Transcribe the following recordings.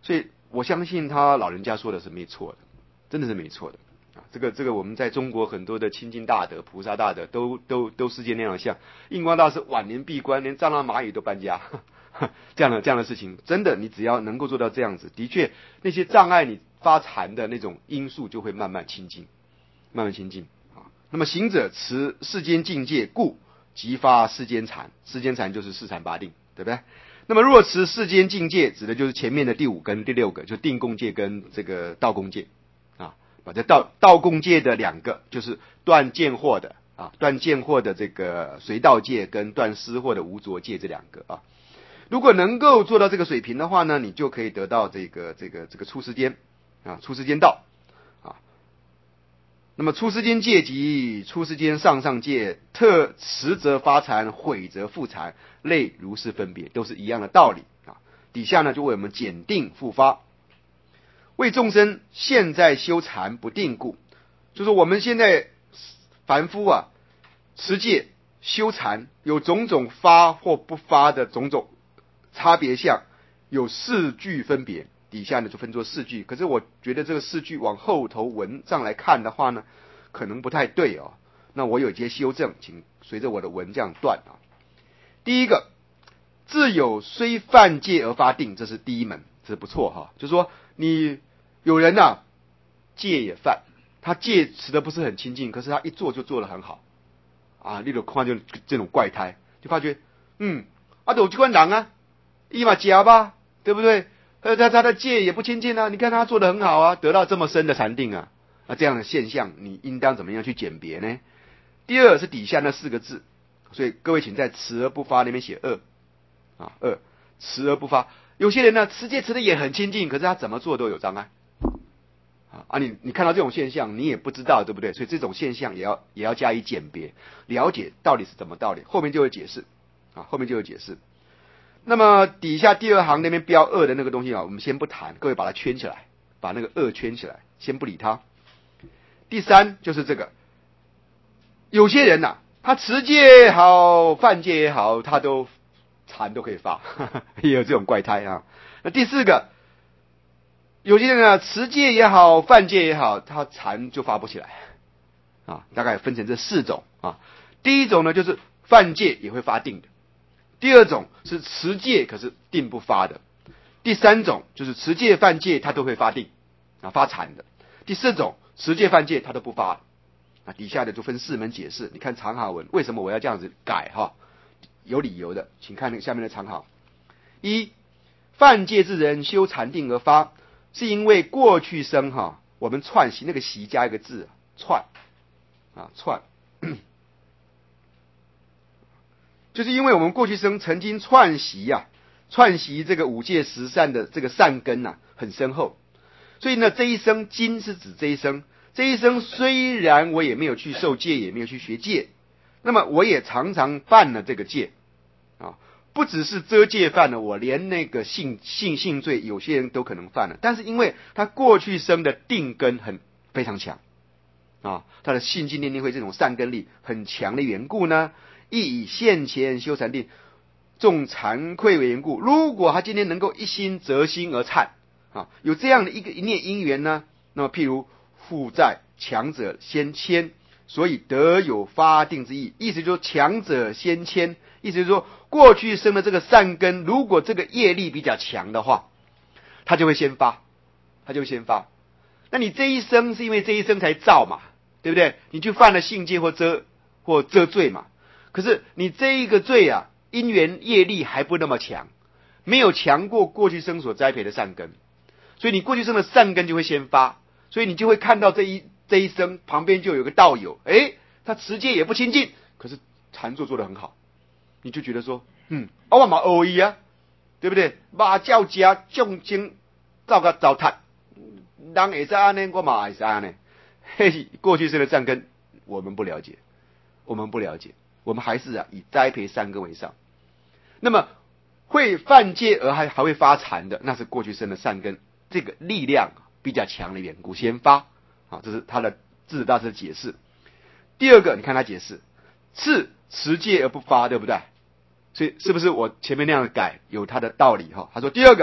所以我相信他老人家说的是没错的，真的是没错的啊。这个我们在中国很多的亲近大德、菩萨大德都世界那样像。印光大师晚年闭关，连蟑螂蚂蚁都搬家，这样的事情，真的你只要能够做到这样子，的确那些障碍你发禅的那种因素就会慢慢清净，慢慢清净啊。那么行者持世间境界，故即发世间禅。世间禅就是四禅八定，对不对？那么若持世间境界，指的就是前面的第五跟第六个，就定共界跟这个道共界啊。把这道共界的两个，就是断见惑的啊，断见惑的这个随道界跟断思惑的无着界这两个啊。如果能够做到这个水平的话呢，你就可以得到这个出世间啊，出世间道啊。那么出世间界及出世间上界，特持则发禅，毁则复禅，类如是分别，都是一样的道理啊。底下呢就为我们检定复发，为众生现在修禅不定故，就是我们现在凡夫啊，持戒修禅有种种发或不发的种种差别相，有四句分别。底下呢就分作四句，可是我觉得这个四句往后头文上来看的话呢，可能不太对哦。那我有一些修正，请随着我的文这样断啊。第一个，自有虽犯戒而发定，这是第一门，这是不错哈。就是说你有人啊，戒也犯，他戒持的不是很清净，可是他一做就做得很好啊。例如看就这种怪胎，就发觉有这关人啊，一嘛假吧，对不对？他的戒也不清净啊，你看他做得很好啊，得到这么深的禅定啊，这样的现象你应当怎么样去鉴别呢？第二是底下那四个字，所以各位请在持而不发那边写二啊，二持而不发。有些人呢持戒持的也很清净，可是他怎么做都有障碍啊，你看到这种现象你也不知道，对不对？所以这种现象也要加以鉴别，了解到底是什么道理，后面就会解释啊，后面就有解释。那么底下第二行那边标二的那个东西啊，我们先不谈，各位把它圈起来，把那个二圈起来，先不理它。第三就是这个，有些人呐，他持戒也好，犯戒也好，他都禅都可以发，也有这种怪胎啊。那第四个，有些人呢持戒也好，犯戒也好，他禅就发不起来啊。大概分成这四种啊。第一种呢就是犯戒也会发定的。第二种是持戒可是定不发的，第三种就是持戒犯戒他都会发定啊，发禅的。第四种持戒犯戒他都不发啊。底下的就分四门解释，你看长行文为什么我要这样子改哈？有理由的，请看那个下面的长行。一，犯戒之人修禅定而发，是因为过去生哈，我们串习，那个习加一个字串啊，串。就是因为我们过去生曾经串习串习这个五戒十善的这个善根很深厚，所以呢这一生，今是指这一生，这一生虽然我也没有去受戒，也没有去学戒，那么我也常常犯了这个戒啊，不只是遮戒犯了，我连那个性罪有些人都可能犯了，但是因为他过去生的定根非常强啊，他的信心念力会这种善根力很强的缘故呢，亦以现前修禅定重惭愧为缘故，如果他今天能够一心择心而忏啊，有这样的一念因缘呢，那么譬如负债强者先迁，所以得有发定之意。意思就是强者先迁，意思就是说过去生的这个善根，如果这个业力比较强的话，他就会先发，那你这一生是因为这一生才造嘛，对不对？你就犯了性戒或遮罪嘛。可是你这一个罪啊，因缘业力还不那么强，没有强过过去生所栽培的善根，所以你过去生的善根就会先发，所以你就会看到这一生旁边就有个道友，他持戒也不清净，可是禅坐做得很好，你就觉得说，我嘛偶一啊，对不对？马教家重经照个糟蹋，人会使安尼，我嘛会使安尼。过去生的善根我们不了解，我们还是以栽培善根为上。那么会犯戒而还会发禅的，那是过去生的善根，这个力量比较强的缘故先发啊，这是他的智者大师的解释。第二个，你看他解释，次持戒而不发，对不对？所以是不是我前面那样改有他的道理哈？他说第二个，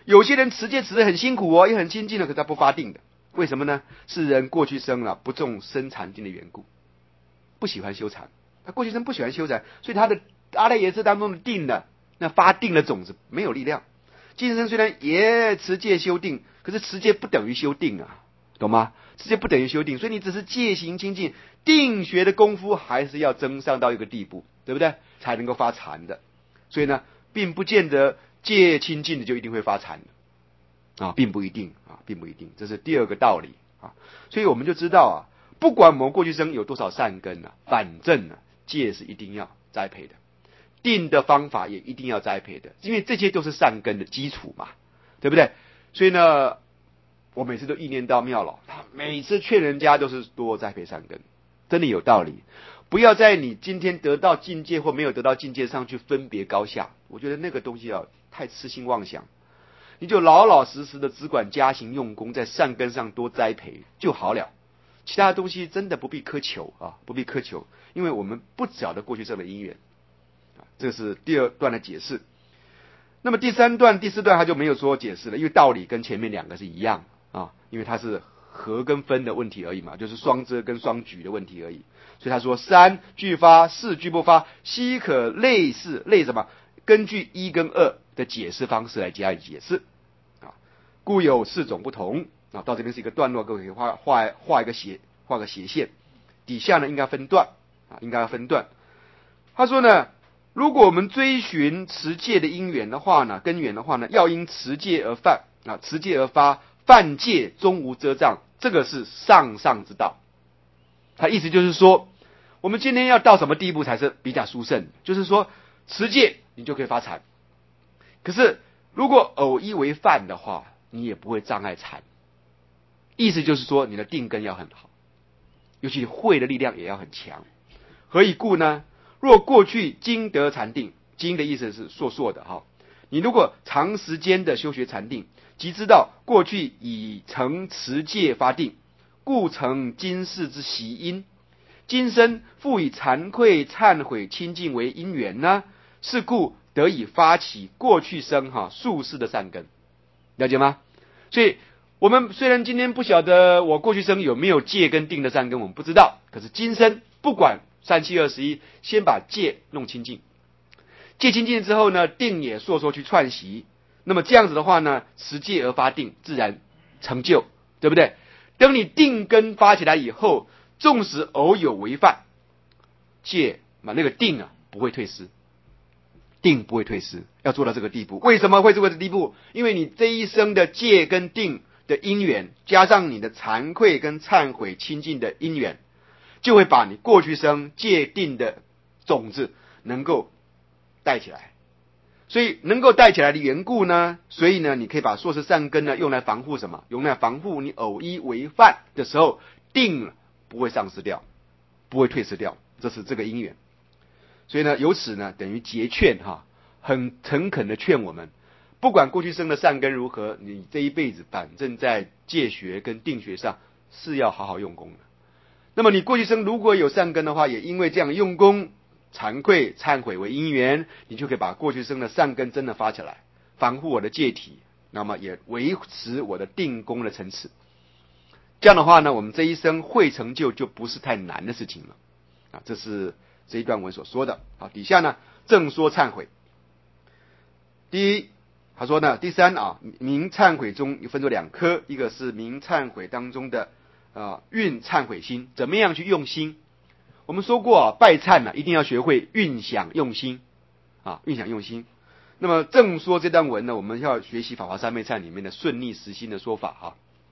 有些人持戒持得很辛苦也很亲近的，可是他不发定的，为什么呢？是人过去生不重生禅定的缘故，不喜欢修禅，他过去生不喜欢修禅，所以他的阿赖耶识当中的定呢，那发定的种子没有力量。今生虽然也持戒修定，可是持戒不等于修定懂吗？持戒不等于修定，所以你只是戒行清净，定学的功夫还是要增上到一个地步，对不对？才能够发禅的。所以呢，并不见得戒清净的就一定会发禅的并不一定并不一定，这是第二个道理所以我们就知道不管我们过去生有多少善根反正戒是一定要栽培的。定的方法也一定要栽培的，因为这些都是善根的基础嘛，对不对？所以呢，我每次都意念到妙老，每次劝人家都是多栽培善根，真的有道理。不要在你今天得到境界或没有得到境界上去分别高下，我觉得那个东西太痴心妄想。你就老老实实的只管加行用功，在善根上多栽培就好了。其他的东西真的不必苛求不必苛求，因为我们不晓得过去生的因缘。这是第二段的解释。那么第三段、第四段他就没有说解释了，因为道理跟前面两个是一样因为它是合跟分的问题而已嘛，就是双遮跟双举的问题而已。所以他说三俱发，四俱不发，悉可类似什么？根据一跟二的解释方式来加以解释故有四种不同到这边是一个段落，各位可以画个斜线，底下呢应该分段应该要分段。他说呢，如果我们追寻持戒的因缘的话呢，根源的话呢，要因持戒而犯持戒而发，犯戒终无遮障，这个是上之道。他意思就是说，我们今天要到什么地步才是比较殊胜？就是说，持戒你就可以发禅，可是如果偶一为犯的话，你也不会障碍禅。意思就是说，你的定根要很好，尤其慧的力量也要很强。何以故呢？若过去经得禅定，经的意思是硕的你如果长时间的修学禅定，即知道过去已成持戒发定，故成今世之习因。今生复以惭愧忏悔清净为因缘呢，是故得以发起过去生数世的善根，了解吗？所以我们虽然今天不晓得我过去生有没有戒跟定的善根，我们不知道，可是今生不管3721，先把戒弄清净，戒清净之后呢，定也说去串习，那么这样子的话呢，持戒而发定，自然成就，对不对？等你定根发起来以后，纵使偶有违犯，戒那个定不会退失，定不会退失，要做到这个地步。为什么会这个地步？因为你这一生的戒跟定的因缘，加上你的惭愧跟忏悔清净的因缘，就会把你过去生戒定的种子能够带起来。所以能够带起来的缘故呢，所以呢，你可以把硕士善根呢用来防护什么？用来防护你偶一为犯的时候，定不会丧失掉，不会退失掉，这是这个因缘。所以呢，由此呢，等于结劝很诚恳的劝我们，不管过去生的善根如何，你这一辈子反正在戒学跟定学上是要好好用功的。那么你过去生如果有善根的话，也因为这样用功惭愧忏悔为因缘，你就可以把过去生的善根真的发起来，防护我的戒体，那么也维持我的定功的层次。这样的话呢，我们这一生会成就就不是太难的事情了这是这一段文所说的底下呢正说忏悔。第一，他说呢，第三明忏悔中分作两科，一个是明忏悔当中的运忏悔心，怎么样去用心？我们说过拜忏一定要学会运想用心运想用心。那么正说这段文呢，我们要学习法华三昧忏里面的顺逆实心的说法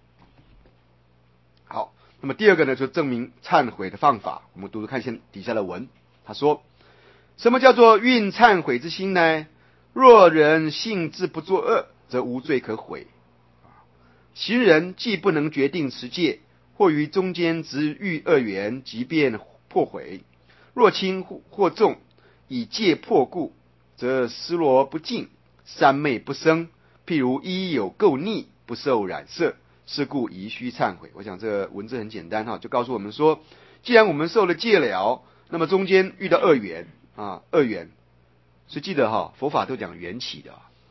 好，那么第二个呢，就证明忏悔的方法。我们读读看先底下的文。他说，什么叫做运忏悔之心呢？若人性志不作恶，则无罪可悔。行人既不能决定持戒，或于中间执欲恶缘，即便破毁。若轻或重，以戒破故，则失罗不净，三昧不生。譬如衣有垢腻，不受染色，是故宜须忏悔。我想这个文字很简单就告诉我们说，既然我们受了戒了，那么中间遇到恶缘恶缘，所以记得佛法都讲缘起的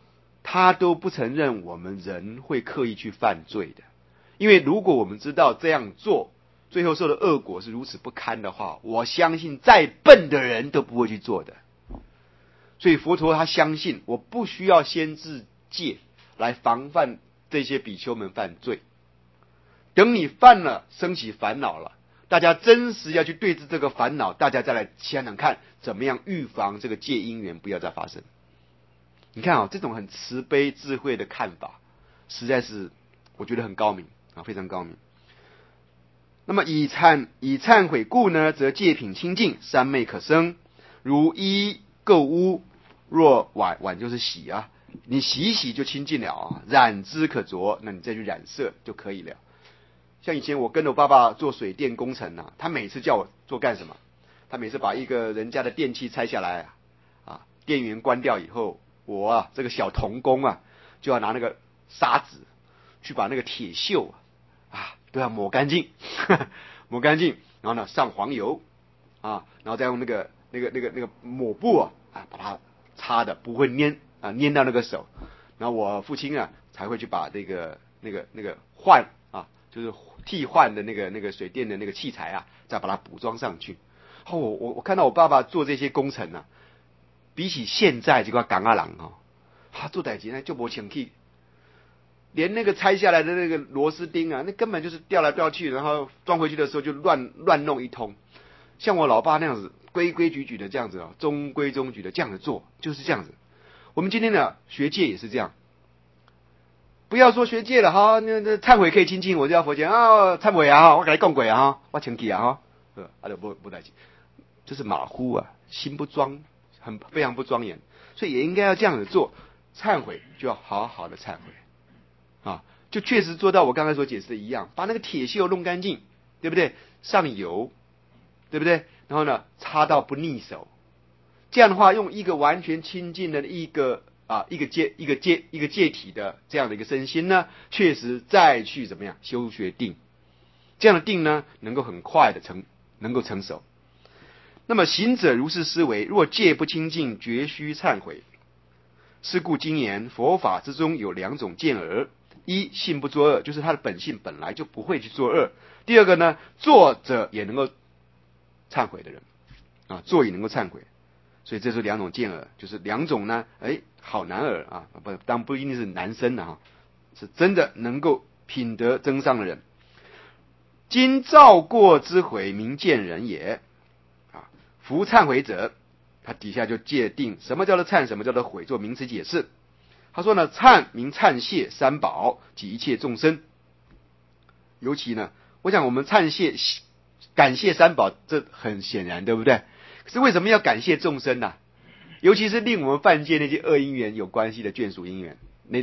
他都不承认我们人会刻意去犯罪的。因为如果我们知道这样做最后受的恶果是如此不堪的话，我相信再笨的人都不会去做的。所以佛陀他相信我不需要先制戒来防范这些比丘们犯罪，等你犯了升起烦恼了，大家真实要去对峙这个烦恼，大家再来想想看怎么样预防这个戒因缘不要再发生。你看这种很慈悲智慧的看法实在是我觉得很高明非常高明。那么以忏悔故呢，则戒品清净，三昧可生。如衣垢污，若碗就是洗你洗一洗就清净了染之可着，那你再去染色就可以了。像以前我跟我爸爸做水电工程他每次叫我做干什么？他每次把一个人家的电器拆下来电源关掉以后，我这个小童工就要拿那个砂纸去把那个铁锈都要抹干净抹干净，然后呢上黄油然后再用那个抹布把它擦的不会粘到那个手，然后我父亲才会去把那个换就是替换的那个水电的那个器材再把它补装上去。我看到我爸爸做这些工程比起现在这个港人他做代志就没清气，连那个拆下来的那个螺丝钉那根本就是掉来掉去，然后装回去的时候就乱弄一通。像我老爸那样子规规矩矩的这样子中规中矩的这样子做，就是这样子。我们今天的学界也是这样，不要说学界了那忏悔可以清净，我就要佛前忏悔我给你讲过我清气就不代志，就是马虎心不庄，非常不庄严，所以也应该要这样子做。忏悔就要好好的忏悔就确实做到我刚才所解释的一样，把那个铁锈弄干净，对不对？上油，对不对？然后呢擦到不腻手，这样的话用一个完全清净的一个戒体的这样的一个身心呢，确实再去怎么样修学定，这样的定呢能够很快的能够成熟。那么行者如是思维，若戒不清净，绝须忏悔。是故经言佛法之中有两种见耳：一性不作恶，就是他的本性本来就不会去做恶；第二个呢，做者也能够忏悔的人做也能够忏悔。所以这是两种见耳，就是两种呢好男儿当然不一定是男生是真的能够品德增上的人。今造过之悔，明见人也夫忏悔者，他底下就界定什么叫做忏，什么叫做悔，做名词解释。他说呢，忏名忏谢三宝及一切众生。尤其呢，我想我们忏谢感谢三宝，这很显然，对不对？可是为什么要感谢众生呢？尤其是令我们犯戒那些恶因缘有关系的眷属因缘，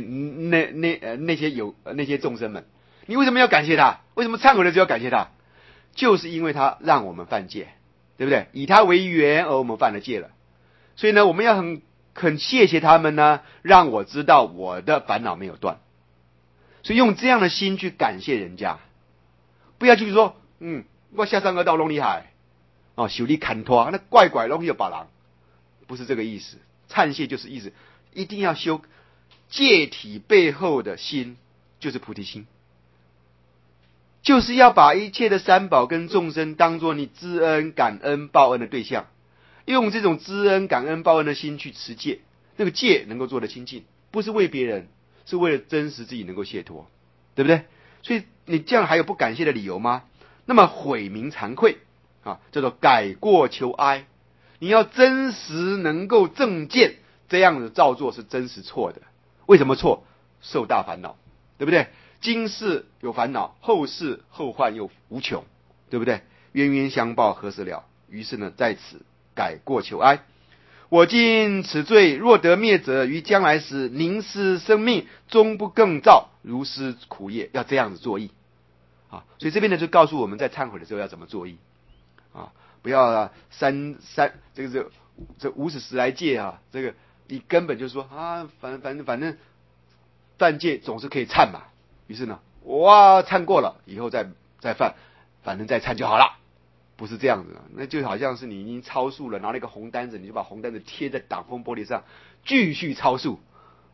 那些众生们，你为什么要感谢他？为什么忏悔的时候要感谢他？就是因为他让我们犯戒，对不对？以他为缘而我们犯了戒了，所以呢，我们要很谢谢他们呢，让我知道我的烦恼没有断。所以用这样的心去感谢人家，不要去说我下山恶道弄厉害修理砍拖那怪弄有把郎，不是这个意思。忏谢就是意思一定要修戒体背后的心，就是菩提心，就是要把一切的三宝跟众生当作你知恩感恩报恩的对象，用这种知恩感恩报恩的心去持戒，那个戒能够做得清净，不是为别人，是为了真实自己能够解脱，对不对？所以你这样还有不感谢的理由吗？那么悔名惭愧叫做改过求哀，你要真实能够正见，这样的造作是真实错的。为什么错？受大烦恼，对不对？今世有烦恼，后世后患又无穷，对不对？冤冤相报何时了？于是呢，在此改过求哀。我今此罪若得灭者，于将来时宁失生命，终不更造如斯苦业。要这样子作意所以这边呢就告诉我们在忏悔的时候要怎么作意不要这50来戒这个你根本就是说反正犯戒总是可以忏嘛，于是呢忏过了以后再犯，反正再忏就好了。不是这样子的，那就好像是你已经超速了，拿了一个红单子，你就把红单子贴在挡风玻璃上，继续超速，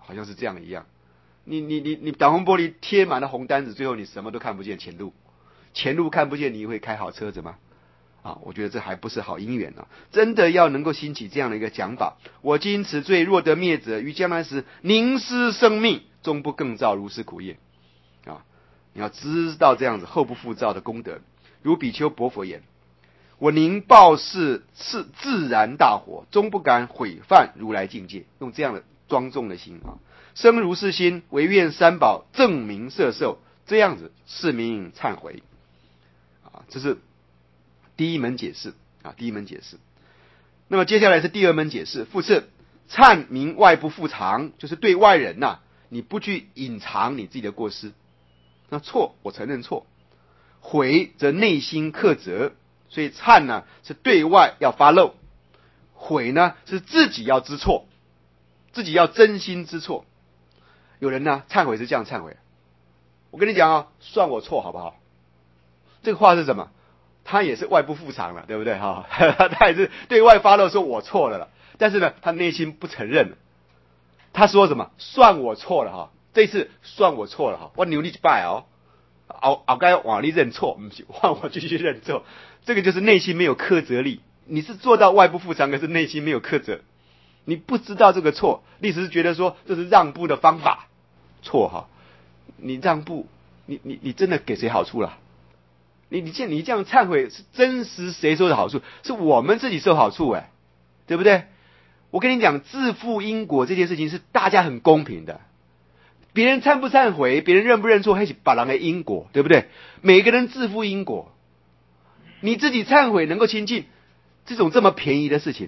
好像是这样一样。你挡风玻璃贴满了红单子，最后你什么都看不见前路看不见，你会开好车子吗？我觉得这还不是好姻缘啊！真的要能够兴起这样的一个讲法，我今此罪若得灭者，于将来时宁失生命，终不更造如是苦业。你要知道这样子后不复造的功德。如比丘薄佛言：我宁报是自然大火，终不敢毁犯如来境界。用这样的庄重的心生如是心，唯愿三宝正明摄受，这样子是名忏悔。这是第一门解释第一门解释。那么接下来是第二门解释，复次，忏明外不复藏，就是对外人你不去隐藏你自己的过失。那错，我承认错；悔则内心克责。所以忏呢是对外要发露，悔呢是自己要知错，自己要真心知错。有人呢忏悔是这样忏悔，我跟你讲算我错好不好？这个话是什么？他也是外部复藏了，对不对他也是对外发露说我错了，但是呢他内心不承认。他说什么？算我错了这次算我错了我努力去拜后该往里认错，不是换我继续认错。这个就是内心没有克责力。你是做到外部复藏，可是内心没有克责，你不知道这个错。历史是觉得说这是让步的方法，错你让步，你真的给谁好处了？你这样忏悔是真实谁受的好处？是我们自己受好处对不对？我跟你讲，自负因果这件事情是大家很公平的。别人忏不忏悔，别人认不认错，还是把人的因果，对不对？每个人自负因果，你自己忏悔能够亲近，这么便宜的事情，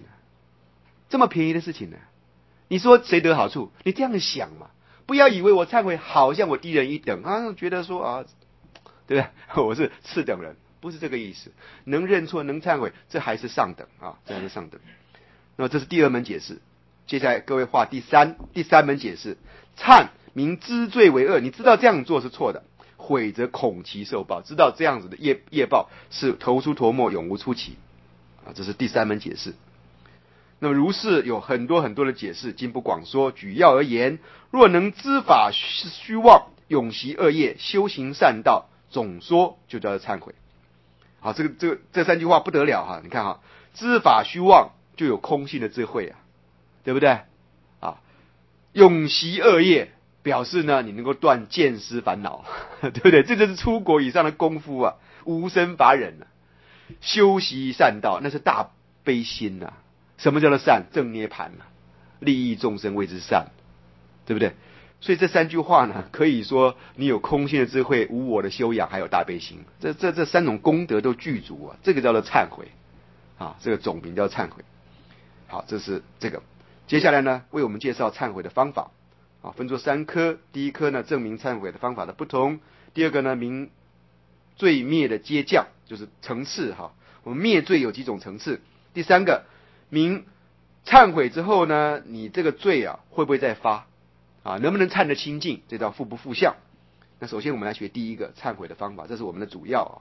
你说谁得好处？你这样想嘛，不要以为我忏悔好像我低人一等觉得说对不对？我是次等人，不是这个意思。能认错，能忏悔，这还是上等这还是上等。那么这是第二门解释。接下来各位画第三门解释，忏明知罪为恶，你知道这样做是错的，悔则恐其受报，知道这样子的业报是头出头没，永无出期这是第三门解释。那么如是有很多很多的解释，今不广说，举要而言，若能知法虚妄，永习恶业，修行善道，总说就叫做忏悔。这三句话不得了你看知法虚妄就有空性的智慧对不对永习恶业表示呢你能够断见思烦恼对不对？这就是出国以上的功夫无生法忍修习善道那是大悲心什么叫做善？正涅盘利益众生谓之善，对不对？所以这三句话呢，可以说你有空性的智慧，无我的修养，还有大悲心，这三种功德都具足这个叫做忏悔这个总名叫忏悔。好，这是这个。接下来呢，为我们介绍忏悔的方法分作三科。第一科呢，证明忏悔的方法的不同；第二个呢，明罪灭的阶降，就是层次我们灭罪有几种层次；第三个，明忏悔之后呢，你这个罪会不会再发能不能忏得清净？这叫复不复相。那首先我们来学第一个忏悔的方法，这是我们的主要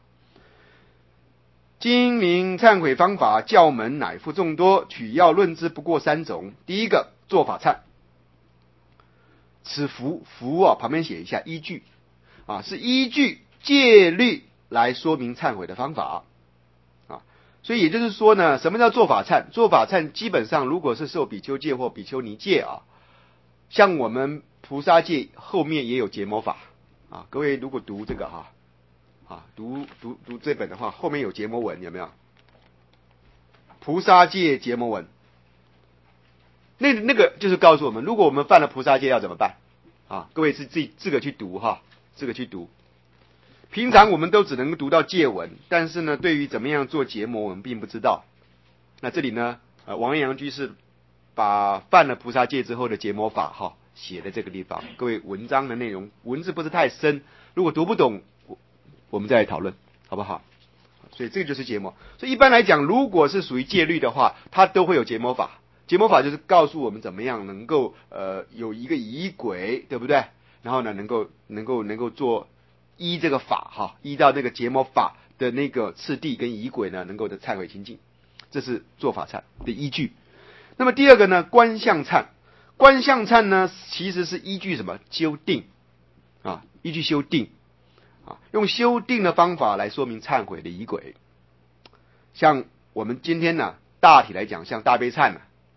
今明忏悔方法教门乃复众多，取要论之不过三种。第一个，做法忏。此符旁边写一下依据是依据戒律来说明忏悔的方法所以也就是说呢，什么叫做法忏？做法忏基本上如果是受比丘戒或比丘尼戒像我们菩萨戒后面也有结魔法各位如果读这个读这本的话，后面有结魔文，有没有？菩萨戒结魔文，那个就是告诉我们，如果我们犯了菩萨戒要怎么办各位是自己这个去读这个去读。平常我们都只能读到戒文，但是呢，对于怎么样做结魔，我们并不知道。那这里呢，王阳居士把犯了菩萨戒之后的结魔法写在这个地方。各位文章的内容文字不是太深，如果读不懂，我们再来讨论，好不好？所以这个就是结魔。所以一般来讲，如果是属于戒律的话，它都会有结魔法。结魔法就是告诉我们怎么样能够有一个仪轨，对不对？然后呢，能够做依这个法依到那个结魔法的那个次第跟仪轨呢，能够的忏悔清净，这是做法忏的依据。那么第二个呢，观相忏观相忏呢，其实是依据什么？修定啊，依据修定啊，用修定的方法来说明忏悔的仪轨。像我们今天呢，大体来讲，像大悲忏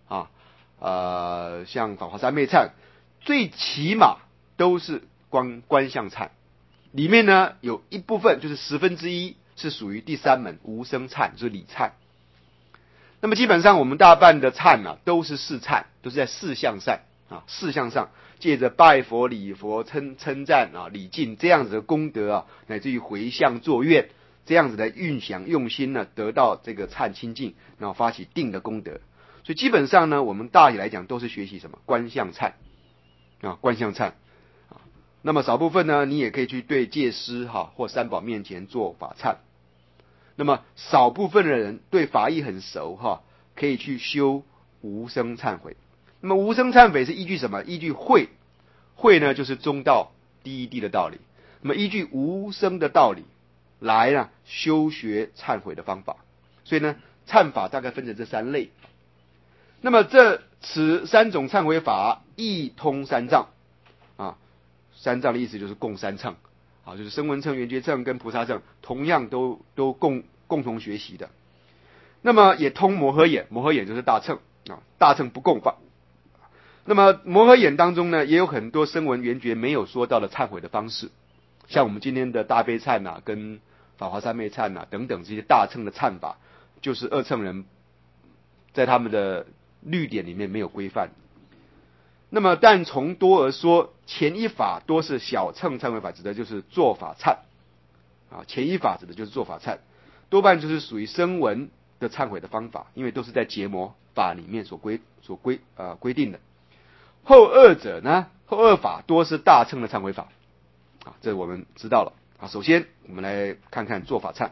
像法华三昧忏，最起码都是观相忏。里面呢有一部分就是1/10是属于第三门无生忏，就是礼忏。那么基本上我们大半的忏都是事忏，都是在事项上事项上借着拜佛、礼佛、称赞礼敬这样子的功德乃至于回向作愿，这样子的运想用心呢，得到这个忏清净，然后发起定的功德。所以基本上呢，我们大体来讲都是学习什么观相忏观相忏那么少部分呢，你也可以去对戒师或三宝面前做法忏。那么少部分的人对法义很熟可以去修无生忏悔。那么无生忏悔是依据什么？依据慧，慧呢就是中道第一谛的道理。那么依据无生的道理来呢修学忏悔的方法。所以呢，忏法大概分成这3类。那么此3种忏悔法亦通三藏三藏的意思就是共三乘就是声闻乘、缘觉乘跟菩萨乘同样都共同学习的。那么也通摩诃眼，摩诃眼就是大乘大乘不共法。那么摩诃眼当中呢，也有很多声闻缘觉没有说到的忏悔的方式，像我们今天的大悲忏跟法华三昧忏等等这些大乘的忏法，就是二乘人在他们的律典里面没有规范。那么但从多而说，前一法多是小乘忏悔法，指的就是做法忏前一法指的就是做法忏，多半就是属于声闻的忏悔的方法，因为都是在结魔法里面所规定的。后二者呢，后二法多是大乘的忏悔法这我们知道了首先我们来看看做法忏。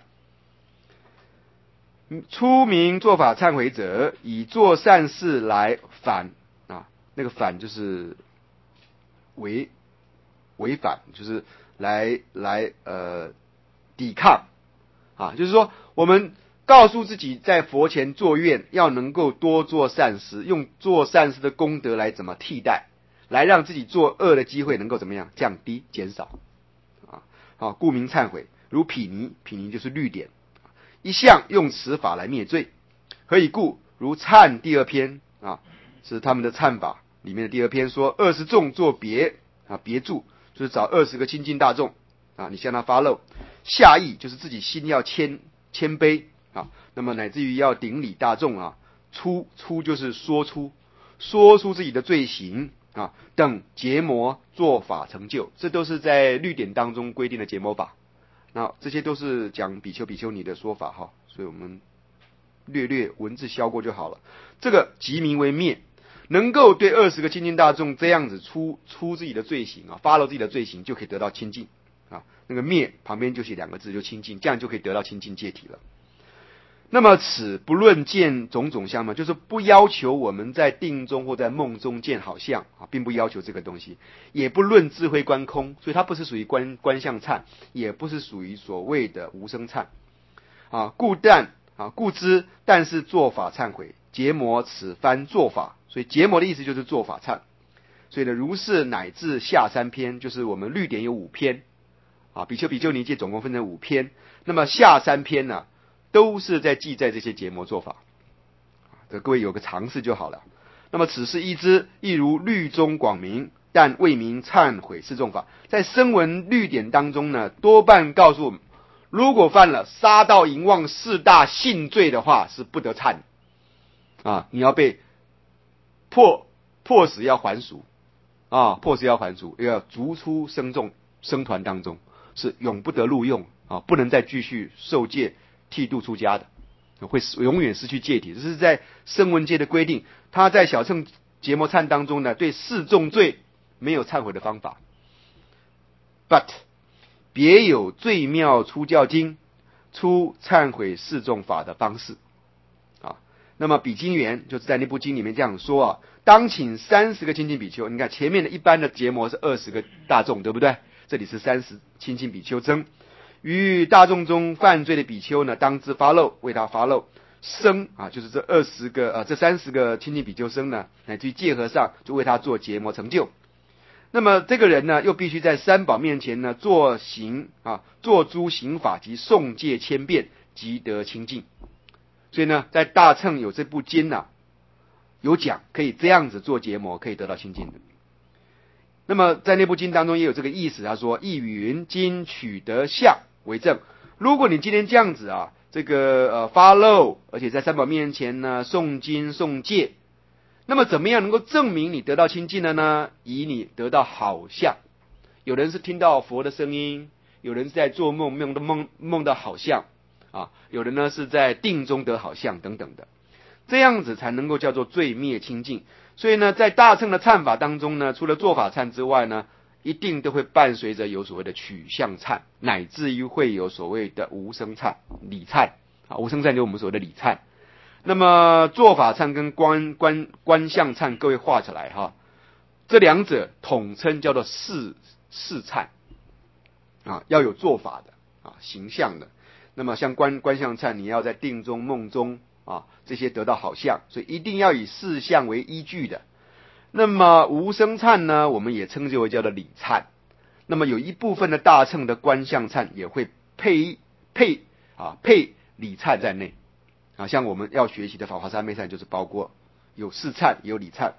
初名做法忏悔者，以做善事来反那个反就是违反，就是来抵抗就是说我们告诉自己在佛前做愿，要能够多做善事，用做善事的功德来怎么替代，来让自己做恶的机会能够怎么样降低减少故名忏悔。如毗尼就是律典，一向用此法来灭罪。何以故？如忏第2篇是他们的忏法里面的第2篇说，20众做别住，就是找20个亲近大众你向他发露。下意就是自己心要谦卑那么乃至于要顶礼大众出就是说出自己的罪行等结魔做法成就，这都是在律典当中规定的结魔法。那这些都是讲比丘比丘尼的说法所以我们略文字消过就好了。这个即名为灭，能够对20个亲近大众这样子出自己的罪行发露自己的罪行，就可以得到清净那个灭旁边就写2个字，就清净，这样就可以得到清净戒体了。那么此不论见种种相嘛，就是不要求我们在定中或在梦中见好相并不要求这个东西，也不论智慧观空，所以它不是属于观相忏，也不是属于所谓的无生忏故知但是做法忏悔，结魔此番做法，所以结魔的意思就是做法忏。所以呢，如是乃至下3篇，就是我们律典有5篇比丘比丘尼戒总共分成5篇，那么下3篇呢都是在记载这些结魔做法各位有个常识就好了。那么此事一知，亦如律中广明，但未明忏悔示众法。在声闻律典当中呢，多半告诉我们，如果犯了杀盗淫妄4大性罪的话，是不得忏你要被迫使要还俗迫使要还俗，要逐出僧团当中，是永不得录用不能再继续受戒剃度出家的，会永远失去戒体。这是在声闻戒的规定。他在小乘结魔忏当中呢，对4重罪没有忏悔的方法。But 别有最妙出教经出忏悔4重法的方式那么比经元就是在那部经里面这样说当请30个亲近比丘。你看前面的一般的结魔是20个大众，对不对？这里是30亲近比丘僧。于大众中犯罪的比丘呢，当知发露，为他发露。 僧啊，就是这30个清净比丘僧呢，乃至于戒和尚，就为他做结魔成就。那么这个人呢，又必须在三宝面前呢，做诸行法及诵戒千遍，即得清净。所以呢，在大乘有这部经呢，有讲可以这样子做结魔，可以得到清净的。那么在那部经当中也有这个意思，他说：亦云今取得相为证。如果你今天这样子啊，发漏，而且在三宝面前呢诵经诵戒，那么怎么样能够证明你得到清净了呢？以你得到好相。有人是听到佛的声音，有人是在做梦梦到好相啊，有人呢是在定中得好相等等的，这样子才能够叫做罪灭清净。所以呢，在大乘的忏法当中呢，除了做法忏之外呢，一定都会伴随着有所谓的取相忏，乃至于会有所谓的无生忏、理忏啊。无生忏就是我们所谓的理忏。那么做法忏跟观相忏，各位画起来哈，这两者统称叫做四忏啊，要有做法的啊，形象的。那么像观相忏，你要在定中、梦中啊，这些得到好相，所以一定要以四相为依据的。那么无生忏呢，我们也称之为叫做理忏。那么有一部分的大乘的观相忏也会配理忏在内啊，像我们要学习的法华三昧忏就是包括有四忏也有理忏。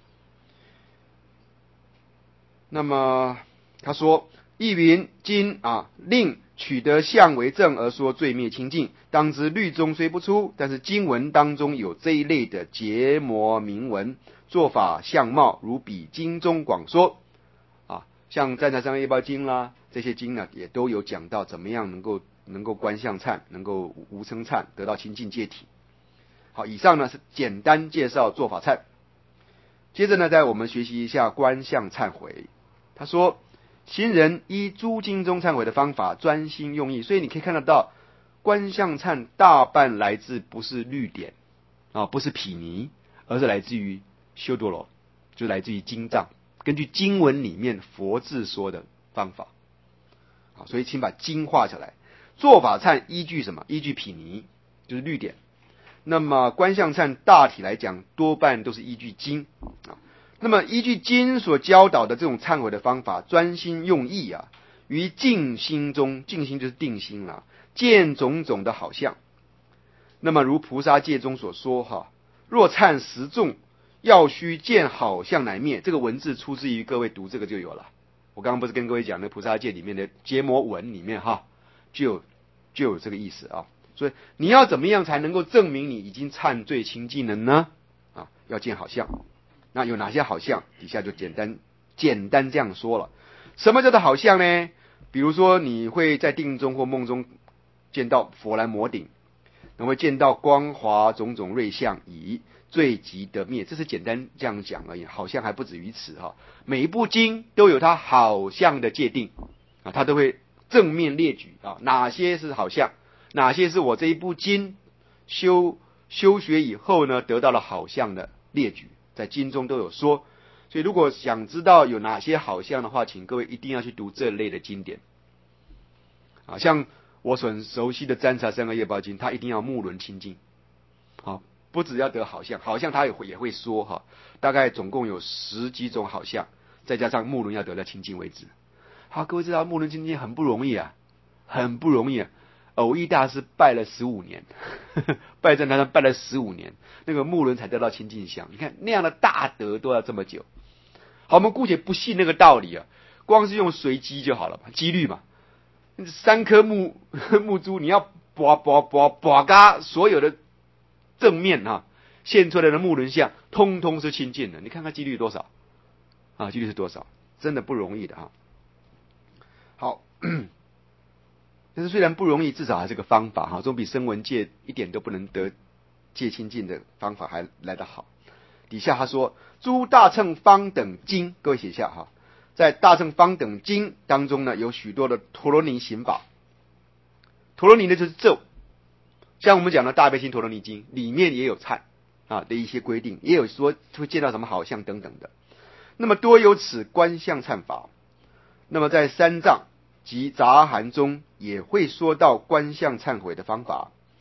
那么他说：亦云今令取得相为证而说罪灭清净，当知律中虽不出，但是经文当中有这一类的结魔明文，做法相貌如比经中广说啊，像《赞财三业报经》啦，这些经呢也都有讲到怎么样能够观相忏，能够无生忏，得到清净戒体。好，以上呢是简单介绍做法忏。接着呢，再我们学习一下观相忏悔。他说：行人依诸经中忏悔的方法，专心用意。所以你可以看得到，观相忏大半来自不是律典啊，不是毗尼，而是来自于修多罗，就来自于经藏，根据经文里面佛字说的方法。好，所以请把经画下来。做法忏依据什么？依据毗尼，就是律典。那么观相忏大体来讲，多半都是依据经啊。那么依据经所教导的这种忏悔的方法，专心用意啊，于静心中，静心就是定心了，见种种的好相。那么如菩萨戒中所说哈，若忏十众，要须见好相乃灭。这个文字出自于各位读这个就有了。我刚刚不是跟各位讲那菩萨戒里面的结魔文里面哈，就有这个意思啊。所以你要怎么样才能够证明你已经忏罪清净了呢？啊，要见好相。那有哪些好相？底下就简单这样说了。什么叫做好相呢？比如说你会在定中或梦中见到佛来摩顶，然后会见到光华种种瑞相，以罪即得灭。这是简单这样讲而已，好相还不止于此哈。每一部经都有它好相的界定啊，它都会正面列举啊，哪些是好相，哪些是我这一部经修学以后呢得到了好相的列举。在经中都有说，所以如果想知道有哪些好相的话，请各位一定要去读这类的经典啊。像我所熟悉的《占察三个业报经》，它一定要目轮清净，好，不只要得好相，好相它也会说哈，大概总共有10几种好相，再加上目轮要得到清净为止。好，各位知道目轮清净很不容易啊，很不容易啊。偶益大师拜了15年，拜占他上拜了15年，那个目轮才得到清净相。你看那样的大德都要这么久。好，我们姑且不信那个道理啊，光是用随机就好了嘛，几率嘛。3颗木珠，你要拔嘎所有的正面啊现出来的目轮相，通通是清净的。你看看几率多少啊？几率是多少？真的不容易的啊。好。但是虽然不容易，至少还是个方法哈，总比声闻戒一点都不能得戒清净的方法还来得好。底下他说：诸大乘方等经，各位写下哈，在大乘方等经当中呢，有许多的陀罗尼行法。陀罗尼呢就是咒，像我们讲的大悲心陀罗尼经里面也有忏啊的一些规定，也有说会见到什么好相等等的。那么多有此观相忏法。那么在三藏及杂含中也会说到观相忏悔的方法。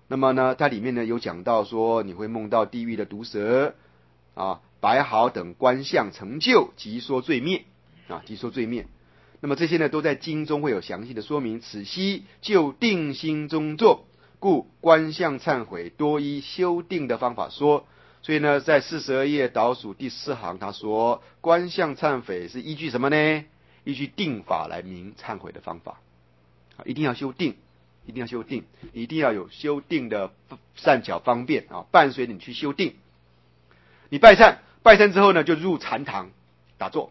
那么呢，它里面呢有讲到说，你会梦到地狱的毒蛇啊、白毫等观相成就，即说罪灭啊，即说罪灭。那么这些呢，都在经中会有详细的说明。此悉就定心中作，故观相忏悔多依修定的方法说。所以呢，在42页倒数第4行，他说观相忏悔是依据什么呢？依据定法来明忏悔的方法啊，一定要修定，一定要修定，一定要有修定的善巧方便啊，伴随你去修定。你拜忏之后呢，就入禅堂打坐，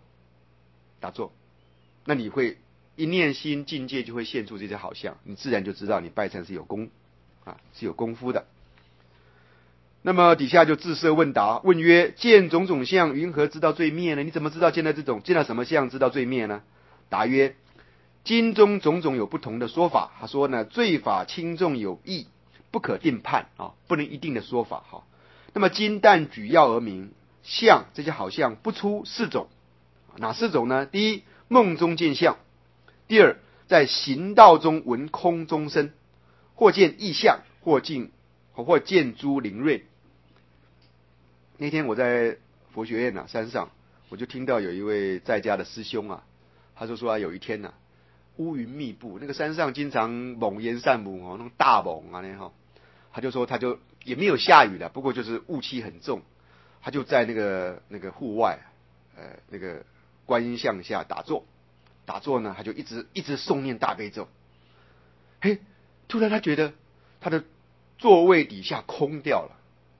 那你会一念心境界就会现出这些好相，你自然就知道你拜忏是有功啊，是有功夫的。那么底下就自设问答，问曰：见种种相，云何知道罪灭呢？你怎么知道见到什么相知道罪灭呢？答曰：经中种种有不同的说法。他说呢，罪法轻重有异，不可定判啊，不能一定的说法哈。那么经但举要而明，相这些好相不出4种，哪4种呢？第一，梦中见相；第二，在行道中闻空中声，或见异象，或见诸灵瑞。那天我在佛学院山上，我就听到有一位在家的师兄他就说有一天乌云密布，那个山上经常猛烟散舞那种大猛他就说也没有下雨的，不过就是雾气很重，他就在那个户外那个观音像下打坐呢，他就一直诵念大悲咒。突然他觉得他的座位底下空掉了，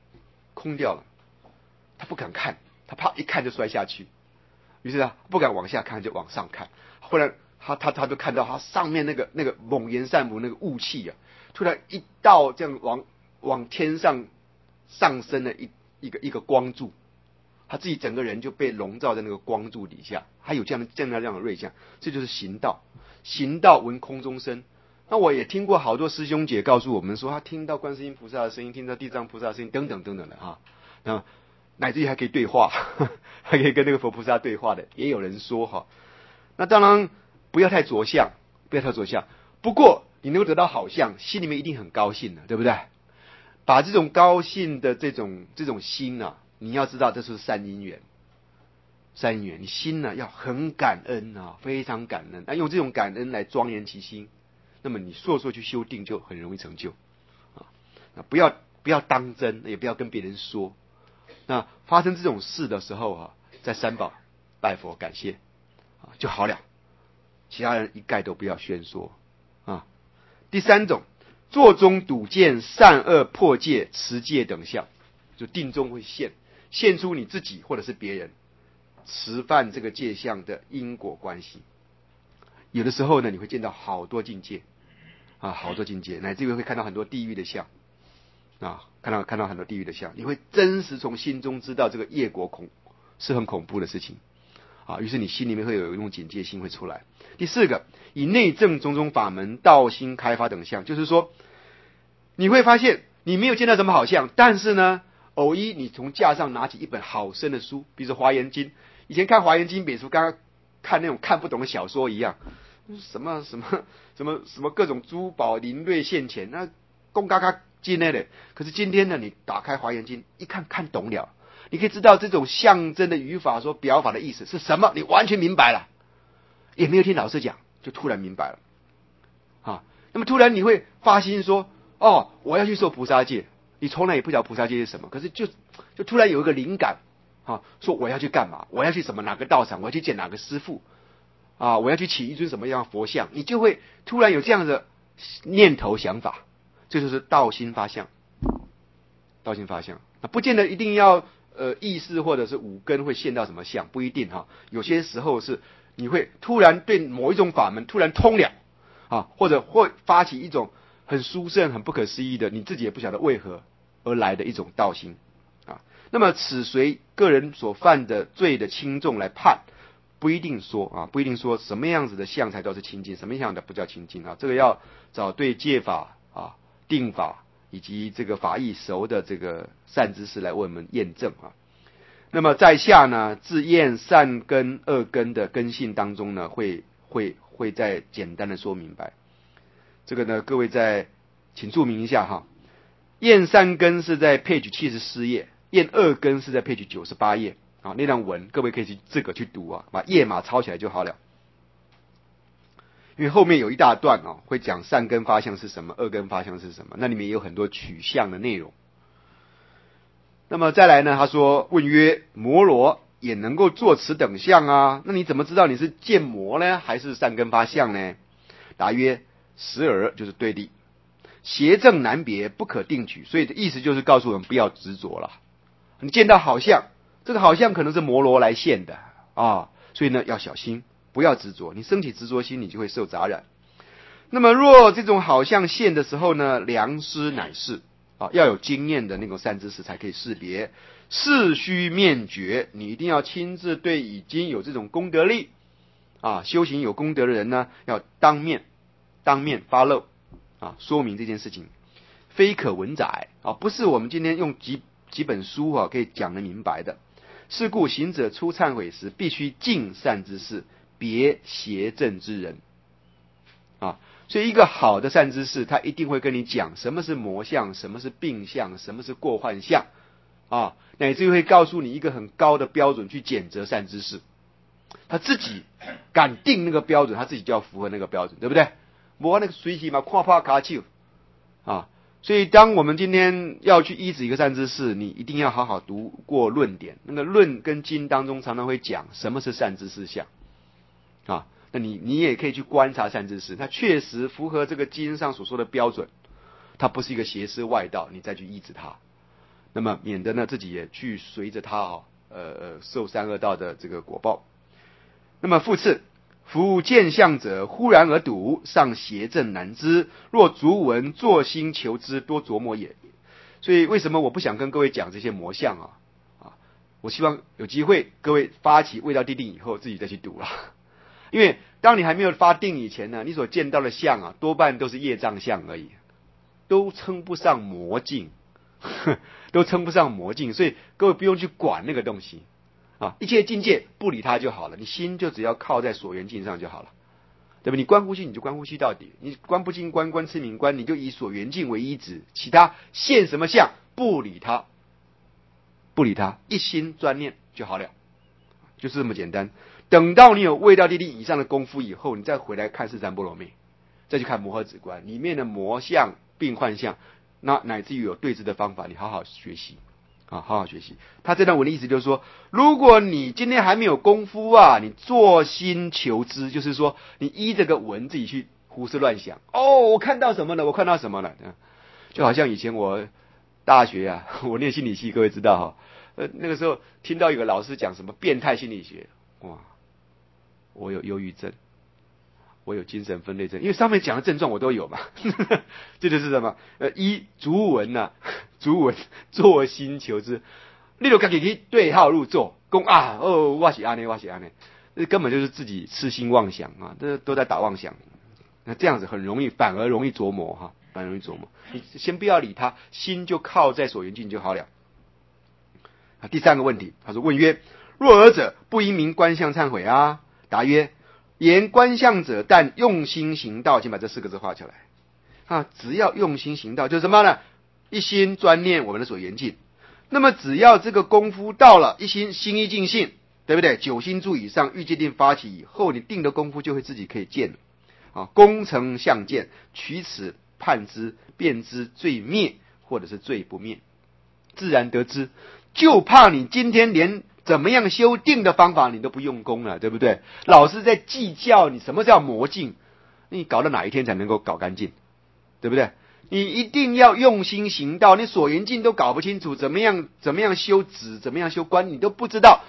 他不敢看，他怕一看就摔下去，于是不敢往下看，就往上看。后来他就看到他上面那个猛烟散舞那个雾气突然一道这样往天上上升了一个光柱，他自己整个人就被笼罩在那个光柱底下。他有这样的瑞相，这就是行道闻空中声。那我也听过好多师兄姐告诉我们说，他听到观世音菩萨的声音，听到地藏菩萨的声音，等等等等的那乃至于还可以对话，还可以跟那个佛菩萨对话的，也有人说那当然不要太着相，不过你能够得到好相，心里面一定很高兴的，对不对？把这种高兴的这种心你要知道这是善因缘，你心要很感恩非常感恩，用这种感恩来庄严其心，那么你说去修定就很容易成就不要当真，也不要跟别人说。那发生这种事的时候在三宝拜佛感谢就好了，其他人一概都不要宣说第3种，坐中睹见善恶破戒持戒等相，就定中会现出你自己或者是别人持犯这个戒相的因果关系。有的时候呢，你会见到好多境界乃至于会看到很多地狱的相看到很多地狱的相，你会真实从心中知道这个业果是很恐怖的事情于是你心里面会有一种警戒心会出来。第4个，以内证种种法门道心开发等相，就是说你会发现你没有见到什么好相，但是呢，偶一你从架上拿起一本好深的书，比如说《华严经》，以前看《华严经》比书刚刚看那种看不懂的小说一样，什么各种珠宝灵瑞现前，那公嘎嘎进来的。可是今天呢，你打开《华严经》一看，看懂了，你可以知道这种象征的语法说表法的意思是什么，你完全明白了，也没有听老师讲，就突然明白了那么突然你会发心说我要去受菩萨戒，你从来也不晓得菩萨戒是什么，可是就突然有一个灵感说我要去干嘛，我要去哪个道场，我要去见哪个师父我要去起一尊什么样的佛像，你就会突然有这样的念头想法，这就是道心发相。不见得一定要意识或者是五根会现到什么相，不一定有些时候是你会突然对某一种法门突然通了或者会发起一种很殊胜很不可思议的，你自己也不晓得为何而来的一种道心那么此随个人所犯的罪的轻重来判，不一定说什么样子的相才都是清净，什么样的不叫清净这个要找对戒法定法以及这个法义熟的这个善知识来为我们验证那么在下呢，自验善根恶根的根性当中呢，会再简单的说明白。这个呢，各位再请注明一下验3根是在 page 74页，验2根是在 page 98页。啊，那段文各位可以去自个去读啊，把页码抄起来就好了。因为后面有一大段哦，会讲3根发相是什么，2根发相是什么，那里面也有很多取向的内容。那么再来呢，他说问曰：摩罗也能够作此等相啊？那你怎么知道你是见摩呢，还是3根发相呢？答曰：时而就是对立，邪正难别，不可定取。所以的意思就是告诉我们不要执着了。你见到好相，这个好像可能是摩罗来现的啊，所以呢要小心，不要执着。你升起执着心，你就会受杂染。那么若这种好像现的时候呢，良师乃是啊，要有经验的那种善知识才可以识别。事须面觉，你一定要亲自对已经有这种功德力啊，修行有功德的人呢，要当面发露啊，说明这件事情，非可文载啊，不是我们今天用几本书啊可以讲得明白的。是故行者出忏悔时，必须尽善之事，别邪正之人啊。所以一个好的善知识，他一定会跟你讲什么是魔相，什么是病相，什么是过患相啊，乃至于会告诉你一个很高的标准去检责善知识。他自己敢定那个标准，他自己就要符合那个标准，对不对？我那个随喜嘛，看怕卡丘啊。所以当我们今天要去依止一个善知识，你一定要好好读过论点。那个论跟经当中常常会讲什么是善知识相啊。那你也可以去观察善知识，他确实符合这个经上所说的标准，他不是一个邪师外道，你再去依止他，那么免得呢自己也去随着他受三恶道的这个果报。那么复次，夫见相者忽然而睹，尚邪正难知，若逐闻作心求之，多琢磨也。所以为什么我不想跟各位讲这些魔相啊？我希望有机会各位发起未到地定以后自己再去读了。因为当你还没有发定以前呢，你所见到的相啊，多半都是业障相而已，都称不上魔境，都称不上魔境，所以各位不用去管那个东西啊，一切境界不理它就好了，你心就只要靠在所缘境上就好了，对吧？你观呼吸你就观呼吸到底，你观不净观，观痴迷观，你就以所缘境为依止，其他现什么相不理它，一心专念就好了，就是这么简单。等到你有未到地定以上的功夫以后，你再回来看四禅波罗蜜，再去看摩诃止观里面的魔相、病患相，那乃至于有对治的方法，你好好学习啊，好好学习。他这段文的意思就是说，如果你今天还没有功夫啊，你作心求知，就是说你依这个文自己去胡思乱想。哦，我看到什么了？我看到什么了？就好像以前我大学啊，我念心理系，各位知道哈，那个时候听到有个老师讲什么变态心理学，哇！我有忧郁症，我有精神分裂症，因为上面讲的症状我都有嘛。这就是什么？逐文啊，逐文作心求知，你就自己去对号入座，讲啊，我是安呢，这根本就是自己痴心妄想啊，这都在打妄想。那这样子很容易，反而容易琢磨哈，反而容易琢磨。你先不要理他，心就靠在所缘境就好了。第三个问题，他说问曰：若尔者，不因明观相忏悔啊？答曰：言观相者，但用心行道。请把这4个字画起来啊！只要用心行道，就是什么呢？一心专念我们的所缘境。那么只要这个功夫到了，一心心一尽性，对不对？9心住以上，欲界定发起以后，你定的功夫就会自己可以见了啊！功成相见，取此判之，辨之罪灭，或者是罪不灭，自然得知。就怕你今天连怎么样修定的方法你都不用功了，对不对？老是在计较你什么叫魔境，你搞到哪一天才能够搞干净，对不对？你一定要用心行道，你所缘境都搞不清楚，怎么样修止，怎么样修观，你都不知道。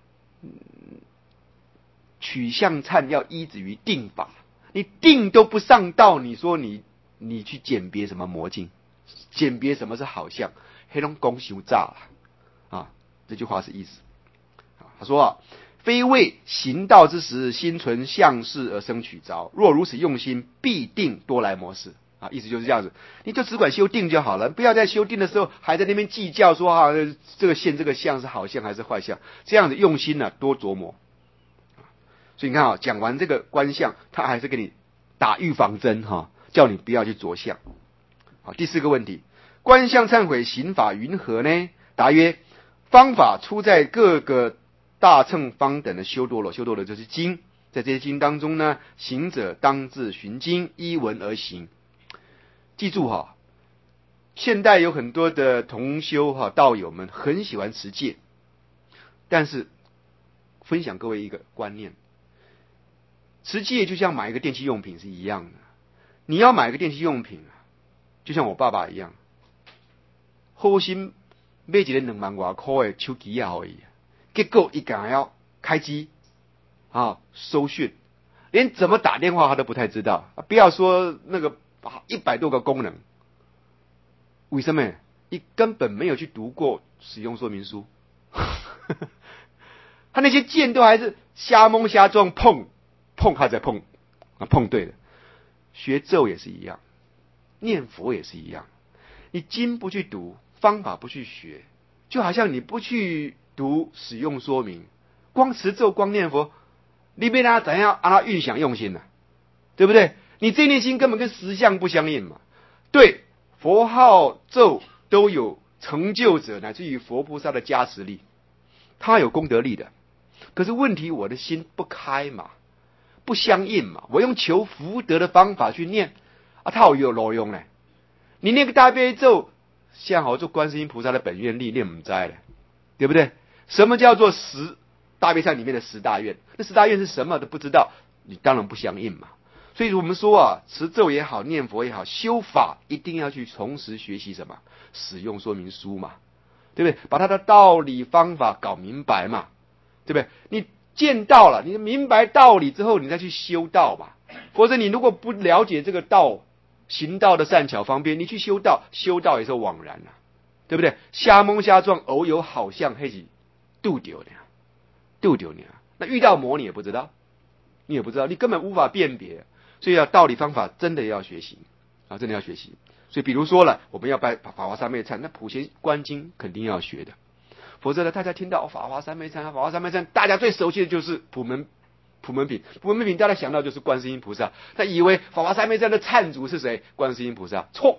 取向忏要依止于定法，你定都不上道，你说你去鉴别什么魔境，鉴别什么是好相，黑龙公修炸了啊！这句话是意思。他说非为行道之时，心存相事而生取着。若如此用心，必定多来模式啊！意思就是这样子，你就只管修定就好了，不要在修定的时候还在那边计较说啊，这个现这个相是好相还是坏相，这样子用心呢，多琢磨。所以你看啊，讲完这个观相，他还是给你打预防针哈，叫你不要去着相。好，第4个问题， 观相忏悔行法云何呢？答曰：方法出在各个大乘方等的修多罗，修多罗就是经，在这些经当中呢，行者当自循经，依文而行。记住哈，现代有很多的同修哈道友们很喜欢持戒，但是分享各位一个观念，持戒就像买一个电器用品是一样的。你要买一个电器用品啊，就像我爸爸一样，好心买一个2万多块的手机啊而已，结果一讲要开机啊收讯，连怎么打电话他都不太知道，不要说那个100多个功能，为什么？你根本没有去读过使用说明书，他那些键都还是瞎蒙瞎撞，碰还在碰碰对了。学咒也是一样，念佛也是一样，你经不去读，方法不去学，就好像你不去读使用说明，光持咒光念佛，你被他怎样让他运想用心呢？对不对？你这念心根本跟实相不相应嘛。对，佛号咒都有成就者乃至于佛菩萨的加持力，他有功德力的。可是问题我的心不开嘛，不相应嘛。我用求福德的方法去念啊，它有路用嘞。你念个大悲咒，像好做观世音菩萨的本愿力念不在了，对不对？什么叫做大悲忏里面的10大愿？那10大愿是什么都不知道，你当然不相应嘛。所以我们说啊，持咒也好，念佛也好，修法一定要去同时学习什么？使用说明书嘛，对不对？把它的道理方法搞明白嘛，对不对？你见道了，你明白道理之后，你再去修道嘛。否则你如果不了解这个道，行道的善巧方便，你去修道也是枉然了，对不对？瞎蒙瞎撞，偶有好像黑起度丢你啊！那遇到魔你也不知道，你根本无法辨别。所以要道理方法真的要学习啊，真的要学习。所以比如说了，我们要拜法华三昧忏，那普贤观经肯定要学的，否则呢，大家听到法华三昧忏，大家最熟悉的就是普门品，大家想到就是观世音菩萨，他以为法华三昧忏的忏主是谁？观世音菩萨，错，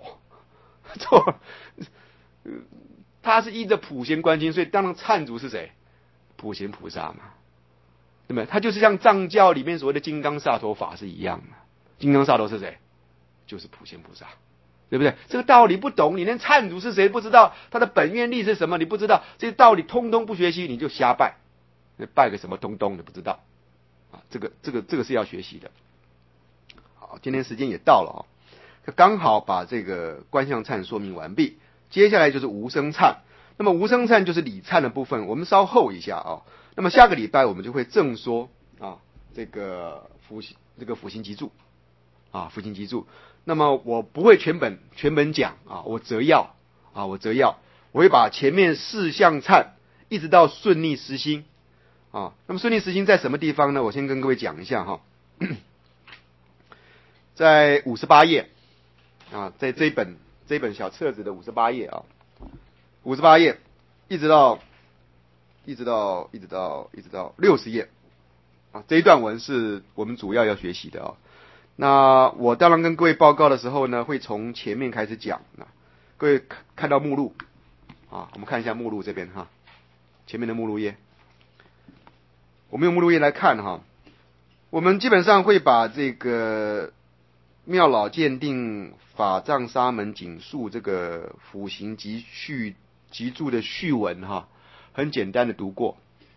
他是依着普贤观经，所以当然忏主是谁？普贤菩萨嘛，对不对？他就是像藏教里面所谓的金刚萨埵法是一样的。金刚萨埵是谁？就是普贤菩萨，对不对？这个道理不懂，你连忏主是谁不知道，他的本愿力是什么你不知道，这些道理通通不学习，你就瞎拜，拜个什么东东你不知道啊？这个是要学习的。好，今天时间也到了刚好把这个观相忏说明完毕，接下来就是无生忏。那么无生忏就是礼忏的部分，我们稍后一下啊。那么下个礼拜我们就会正说啊这个辅行集注。辅行集注，那么我不会全本讲我择要，我会把前面4项忏一直到顺利实行那么顺利实行在什么地方呢？我先跟各位讲一下在58页在这一本小册子的58页58页一直到60页这一段文是我们主要学习的那我当然跟各位报告的时候呢，会从前面开始讲各位看到目录我们看一下目录这边前面的目录页，我们用目录页来看我们基本上会把这个妙老鉴定法藏沙门警述这个辅行集注的序文很简单的读过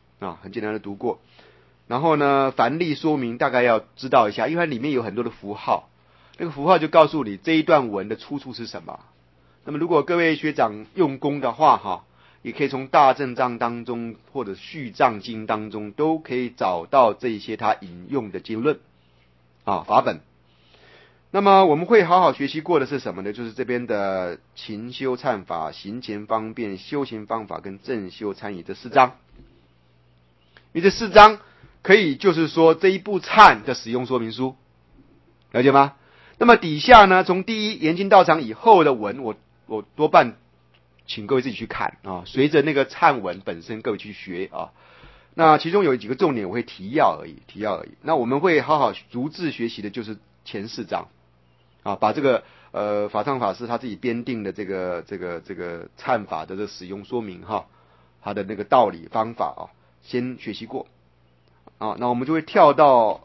然后呢，凡例说明大概要知道一下，因为它里面有很多的符号，那个符号就告诉你这一段文的出处是什么。那么如果各位学长用功的话也可以从大正藏当中或者续藏经当中都可以找到这些他引用的经论法本。那么我们会好好学习过的是什么呢？就是这边的勤修忏法、行前方便、修行方法跟正修参与这4章。因为这4章可以就是说这一部忏的使用说明书，了解吗？那么底下呢，从第一严经道场以后的文，我多半请各位自己去看随着那个忏文本身各位去学那其中有几个重点我会提要而已。那我们会好好逐字学习的就是前4章啊，把这个法藏法师他自己编定的这个忏法的这个使用说明哈，他的那个道理方法啊，先学习过啊，那我们就会跳到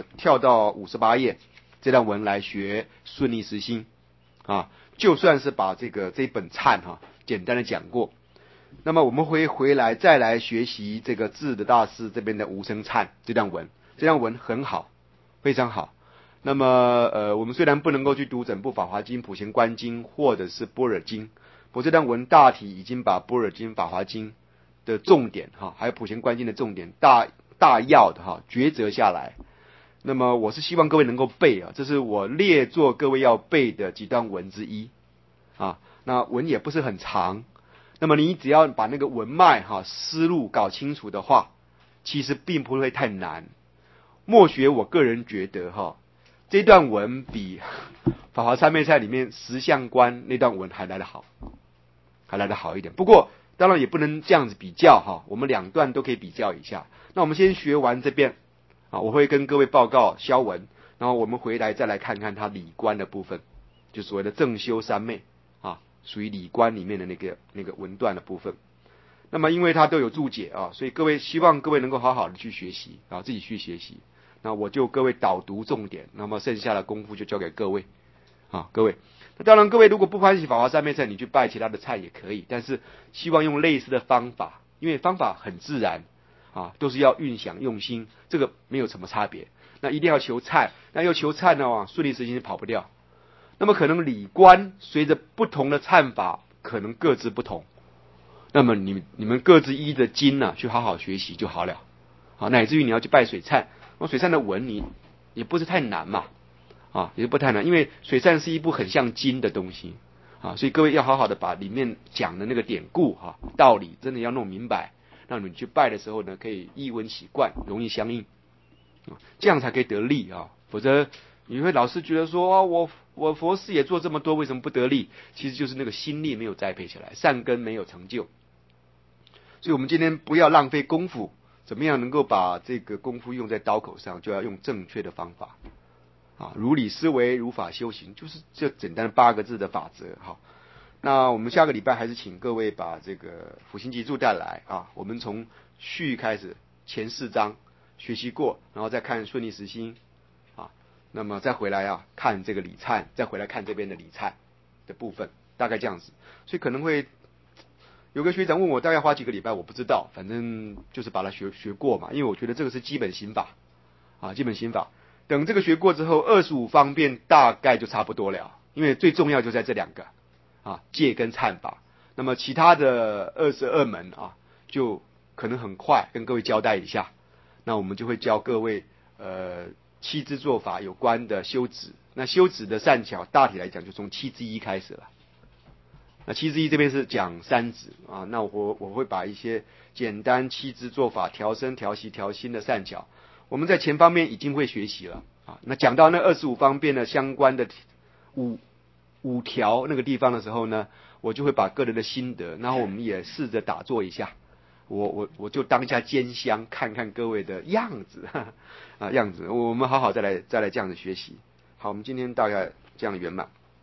58页这段文来学顺利实心啊，就算是把这一本忏哈简单的讲过，那么我们会回来再来学习这个智的大师这边的无生忏这段文，这段文很好，非常好。那么我们虽然不能够去读整部法华经、普贤观经或者是般若经，不过这段文大体已经把般若经、法华经的重点哈，还有普贤观经的重点大要的哈抉择下来。那么我是希望各位能够背啊，这是我列作各位要背的几段文之一啊。那文也不是很长，那么你只要把那个文脉哈思路搞清楚的话，其实并不会太难。默学我个人觉得哈，这段文比法华三昧忏里面十相观那段文还来得好一点。不过当然也不能这样子比较哈，我们两段都可以比较一下。那我们先学完这边啊，我会跟各位报告消文，然后我们回来再来看看他理观的部分，就所谓的正修三昧啊，属于理观里面的那个文段的部分。那么因为它都有注解啊，所以希望各位能够好好的去学习啊，自己去学习。那我就各位导读重点，那么剩下的功夫就交给各位啊，各位。那当然，各位如果不欢喜法华三昧忏，你去拜其他的忏也可以，但是希望用类似的方法，因为方法很自然啊，都是要运想用心，这个没有什么差别。那一定要求忏，那要求忏呢，顺利实行跑不掉。那么可能理观随着不同的忏法，可能各自不同。那么你们各自依着经呢，去好好学习就好了。好，乃至于你要去拜水忏，那水忏的文你也不是太难嘛，啊，也不太难，因为水忏是一部很像经的东西啊，所以各位要好好的把里面讲的那个典故哈、道理真的要弄明白，让你去拜的时候呢，可以一文习惯，容易相应，这样才可以得利啊。否则你会老是觉得说，我佛事也做这么多，为什么不得利？其实就是那个心力没有栽培起来，善根没有成就。所以我们今天不要浪费功夫，怎么样能够把这个功夫用在刀口上，就要用正确的方法啊，如理思维，如法修行，就是这简单的8个字的法则哈。那我们下个礼拜还是请各位把这个辅行集注带来啊，我们从序开始，前4章学习过，然后再看顺利实心啊，那么再回来啊看这个理忏，再回来看这边的理忏的部分，大概这样子。所以可能会有个学长问我大概花几个礼拜，我不知道，反正就是把它学过嘛，因为我觉得这个是基本刑法啊，基本刑法。等这个学过之后，25方便大概就差不多了，因为最重要就在这2个啊，戒跟忏法。那么其他的22门啊，就可能很快跟各位交代一下。那我们就会教各位七支做法有关的修止。那修止的善巧，大体来讲就从7之一开始了。那7之一这边是讲3止啊，那我会把一些简单7支做法调身、调息、调心的善巧，我们在前方面已经会学习了啊。那讲到那25方便的相关的五条那个地方的时候呢，我就会把个人的心得，然后我们也试着打坐一下。我就当一下监香，看看各位的样子啊样子，我们好好再来这样子学习。好，我们今天大概这样圆满。